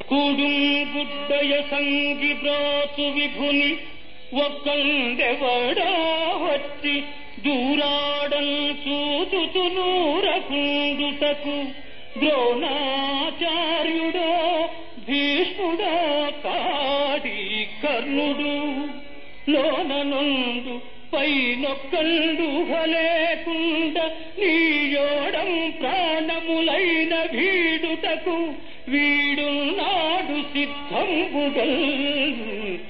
కూడుంగుడ్డయ సంగి బ్రాతు విభుని ఒక్కందెవడా వచ్చి దూరాడం చూచుతు నూరకుండుటకు ద్రోణాచార్యుడో భీష్ముడో కాడి కర్ణుడు లోననుండు పైనొక్కండు హలేకుండ నీయోడం ప్రాణములైన వీడుటకు వీడున్నాడు సిద్ధంబుగల్